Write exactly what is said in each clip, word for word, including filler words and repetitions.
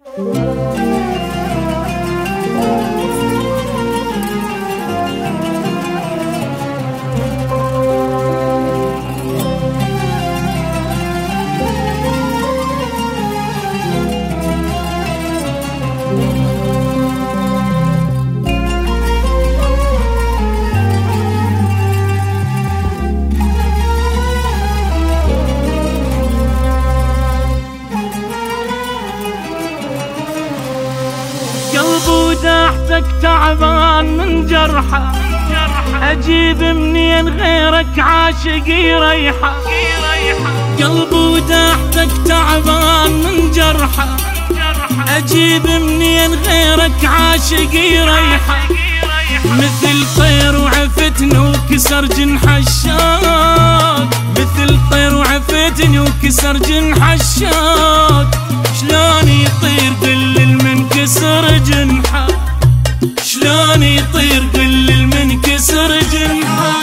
وداحتك تعبان من جرحه، أجيب منين غيرك عاشق يريحه. قلبي وداحتك تعبان من جرحه، أجيب منين غيرك عاشق يريحه. مثل طير وعفتني وكسر جنح الشوق، مثل طير وعفتني وكسر جنح الشوق. شلون يطير قل من كسر جنحه، شلون يطير قل من كسر جنحه.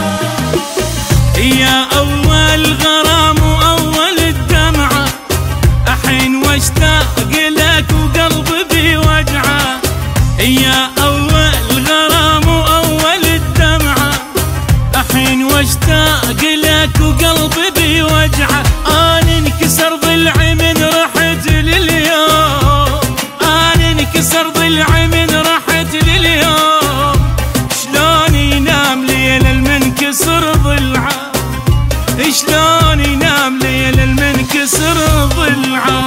يا أول غرام وأول الدمعة، أحين واشتاق لك وقلبي بوجعه. يا أول غرام وأول الدمعة، أحين واشتاق لك وقلبي بوجعه. أنا انكسر ضلعي من رحت لليوم، أنا انكسر ضلعي من رحت لليوم. شلون ينام ليل المنكسر ضلعه، شلون ينام ليل المنكسر ضلعه.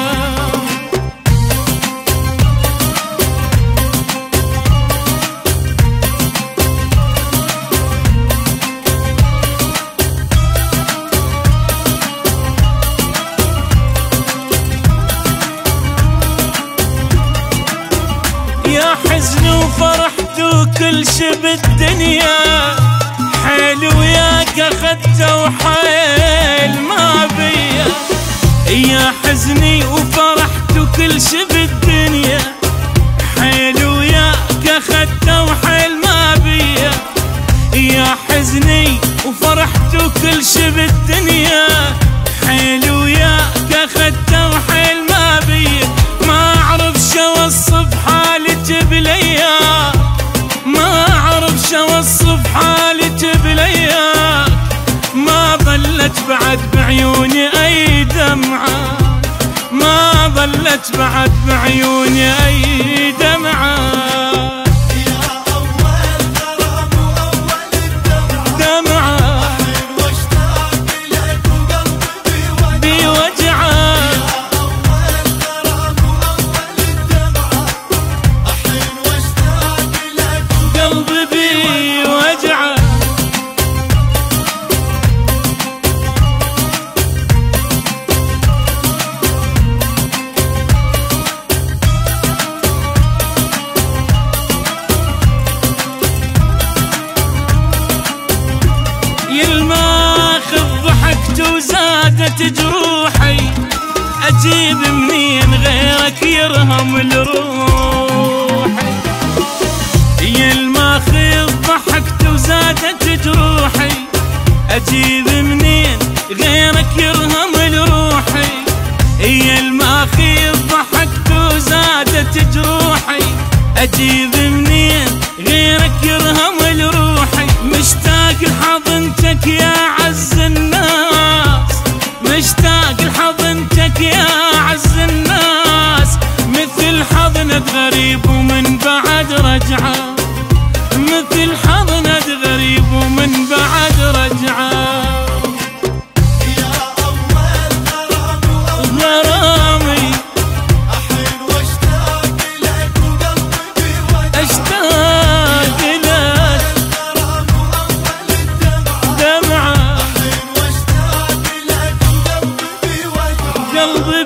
يا حزن وفرحت وكل شي بالدنيا، حيل وياك اخذته وحيل ما بيا. يا حزني وفرحت وكل شي بالدنيا، حيل وياك اخذته وحيل ما بيا. يا حزني وفرحت وكل شي بالدنيا، حيل وياك اخذته وحيل ما بيا. ما اعرف شو اوصف حالتي بالايام، ما اعرف شو اوصف حالتي بالايام. ما ظلت بعد بعيوني اي دمعه، ما ظلت بعد بعيوني اي دمعه. يا اول غرام واول الدمعه، دمعه احين واشتاق لك وقلبي بوجعه. يا اول غرام واول الدمعه، احين واشتاق لك وقلبي بوجعه. وزادت جروحي، أجيب منين غيرك يرهم الروحي. يا الماخذ ضحكت وزادت جروحي، أجيب منين غيرك يرهم الروحي. يا الماخذ ضحكت وزادت جروحي، أجيب منين غيرك يرهم الروحي. مشتاق لحضنتك يا عز الناس، مشتاق لحضنتك يا عز الناس. مثل حضنة غريب ومن بعد رجعه، مثل حضنة غريب ومن بعد رجعه. يا أول غرام وأول غرامي، أحين واشتاق لك وقلبي بوجعه. اشتاق لك غرام وأول الدمعة، دمعة أحين واشتاق لك وقلبي بوجعه. قلبي